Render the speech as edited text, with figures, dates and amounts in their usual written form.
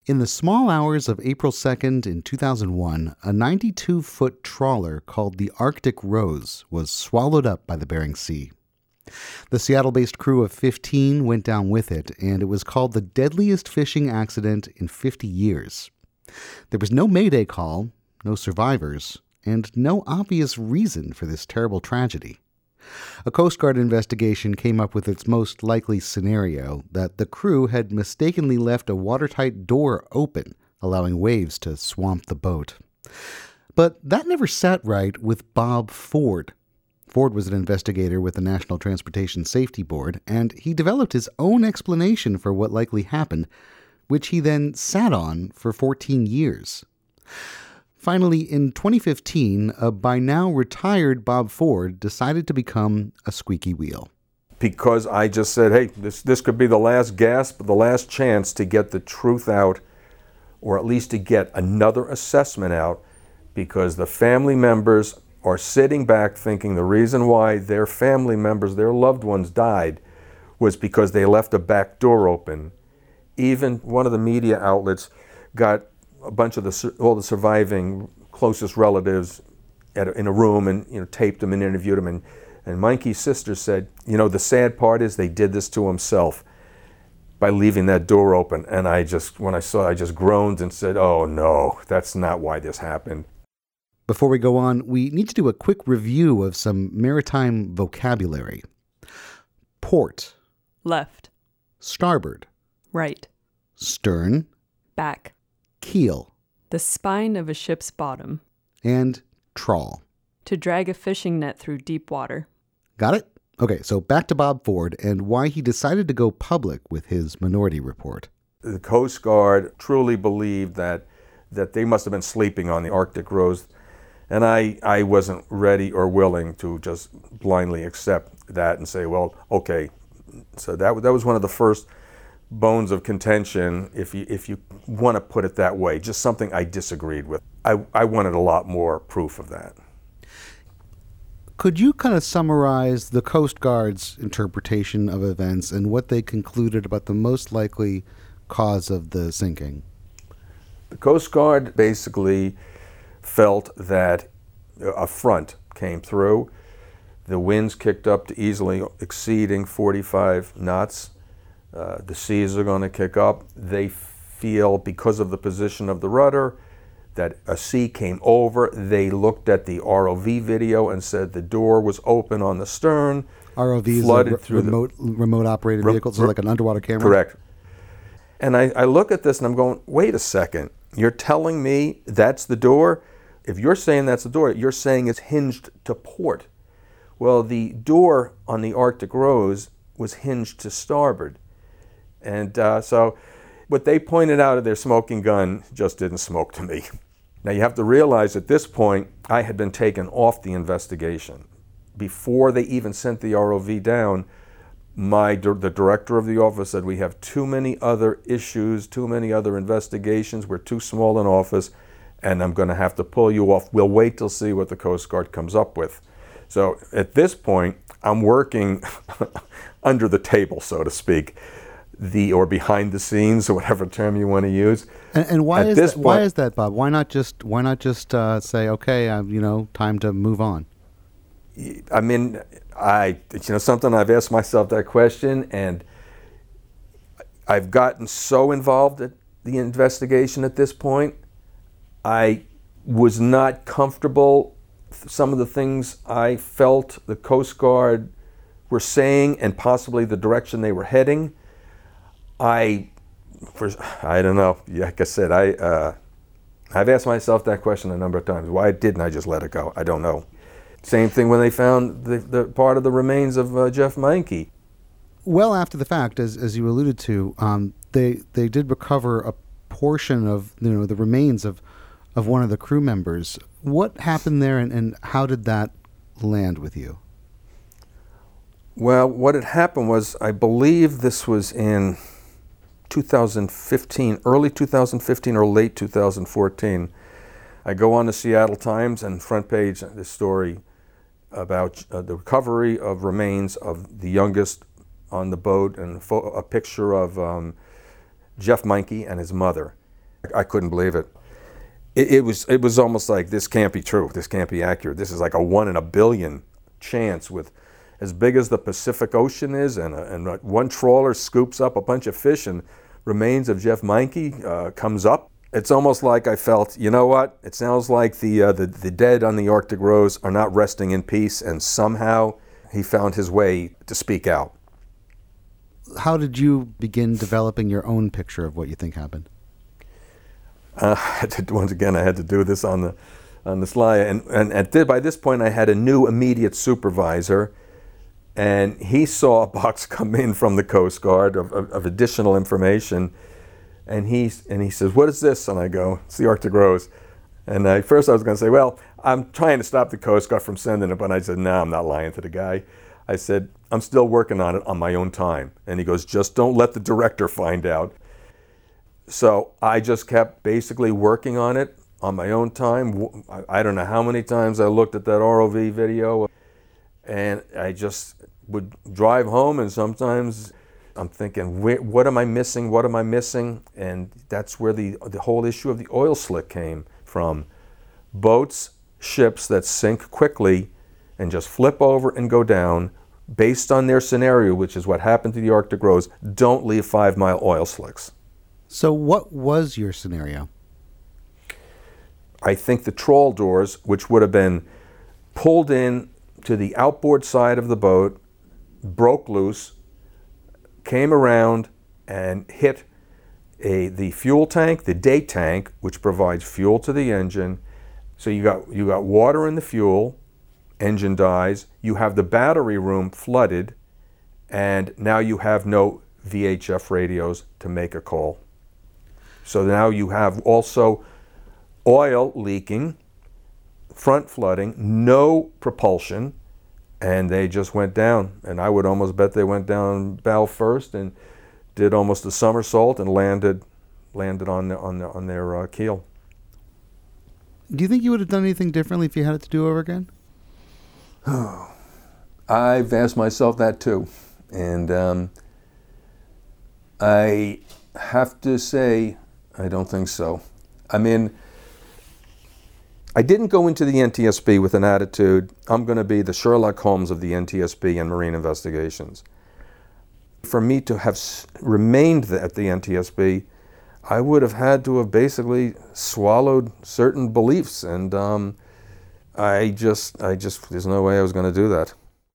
In the small hours of April 2nd in 2001, a 92-foot trawler called the Arctic Rose was swallowed up by the Bering Sea. The Seattle-based crew of 15 went down with it, and it was called the deadliest fishing accident in 50 years. There was no mayday call, no survivors, and no obvious reason for this terrible tragedy. A Coast Guard investigation came up with its most likely scenario, that the crew had mistakenly left a watertight door open, allowing waves to swamp the boat. But that never sat right with Bob Ford. Ford was an investigator with the National Transportation Safety Board, and he developed his own explanation for what likely happened, which he then sat on for 14 years. Finally, in 2015, a by now retired Bob Ford decided to become a squeaky wheel. Because I just said, hey, this could be the last gasp, the last chance to get the truth out, or at least to get another assessment out, because the family members are sitting back thinking the reason why their family members, their loved ones died was because they left a back door open. Even one of the media outlets got a bunch of all the surviving closest relatives in a room and taped them and interviewed them. And Mikey's sister said, the sad part is they did this to himself by leaving that door open. And when I saw it, I just groaned and said, oh no, that's not why this happened. Before we go on, we need to do a quick review of some maritime vocabulary. Port. Left. Starboard. Right. Stern. Back. Keel. The spine of a ship's bottom. And trawl. To drag a fishing net through deep water. Got it? Okay, so back to Bob Ford and why he decided to go public with his Minority Report. The Coast Guard truly believed that they must have been sleeping on the Arctic Rose, and I wasn't ready or willing to just blindly accept that and say, well, okay. So that was one of the first bones of contention, if you want to put it that way, just something I disagreed with. I wanted a lot more proof of that. Could you kind of summarize the Coast Guard's interpretation of events and what they concluded about the most likely cause of the sinking? The Coast Guard basically felt that a front came through. The winds kicked up to easily exceeding 45 knots. The seas are going to kick up. They feel, because of the position of the rudder, that a sea came over. They looked at the ROV video and said the door was open on the stern. ROV is remote operated vehicle, so like an underwater camera? Correct. And I look at this and I'm going, wait a second. You're telling me that's the door? If you're saying that's the door, you're saying it's hinged to port. Well, the door on the Arctic Rose was hinged to starboard. And so what they pointed out of their smoking gun just didn't smoke to me. Now you have to realize at this point, I had been taken off the investigation. Before they even sent the ROV down, the director of the office said, we have too many other issues, too many other investigations, we're too small an office, and I'm going to have to pull you off. We'll wait till see what the Coast Guard comes up with. So at this point, I'm working under the table, so to speak, or behind the scenes, or whatever term you want to use. And why is that? Why is that, Bob? Why not just say, okay, time to move on? I mean, something I've asked myself that question, and I've gotten so involved at the investigation at this point. I was not comfortable. Some of the things I felt the Coast Guard were saying, and possibly the direction they were heading. I don't know. Like I said, I've asked myself that question a number of times. Why didn't I just let it go? I don't know. Same thing when they found the part of the remains of Jeff Mikey. Well, after the fact, as you alluded to, they did recover a portion of the remains of one of the crew members. What happened there, and how did that land with you? Well, what had happened was, I believe this was in 2015, early 2015 or late 2014. I go on the Seattle Times, and front page, this story about the recovery of remains of the youngest on the boat, and a picture of Jeff Meinke and his mother. I couldn't believe it. It was almost like, this can't be true. This can't be accurate. This is like a 1 in a billion chance, with as big as the Pacific Ocean is, and one trawler scoops up a bunch of fish, and remains of Jeff Meinke comes up. It's almost like I felt, you know what? It sounds like the dead on the Arctic Rose are not resting in peace, and somehow he found his way to speak out. How did you begin developing your own picture of what you think happened? Once again, I had to do this on the sly, and by this point I had a new immediate supervisor, and he saw a box come in from the Coast Guard of additional information, and he says, "What is this?" And I go, "It's the Arctic Rose." And first I was going to say, "Well, I'm trying to stop the Coast Guard from sending it," but I said, "No, I'm not lying to the guy." I said, "I'm still working on it on my own time." And he goes, "Just don't let the director find out." So I just kept basically working on it on my own time. I don't know how many times I looked at that ROV video, and I just would drive home, and sometimes I'm thinking, what am I missing? What am I missing? And that's where the whole issue of the oil slick came from. Boats, ships that sink quickly and just flip over and go down, based on their scenario, which is what happened to the Arctic Rose, don't leave 5-mile oil slicks. So what was your scenario? I think the trawl doors, which would have been pulled in to the outboard side of the boat, broke loose, came around and hit the fuel tank, the day tank, which provides fuel to the engine. So you got water in the fuel, engine dies, you have the battery room flooded, and now you have no VHF radios to make a call. So now you have also oil leaking, front flooding, no propulsion, and they just went down. And I would almost bet they went down bow first and did almost a somersault and landed on their keel. Do you think you would have done anything differently if you had it to do over again? I've asked myself that too, and I have to say I don't think so. I mean, I didn't go into the NTSB with an attitude, I'm going to be the Sherlock Holmes of the NTSB and marine investigations. For me to have remained at the NTSB, I would have had to have basically swallowed certain beliefs, and I just, there's no way I was going to do that.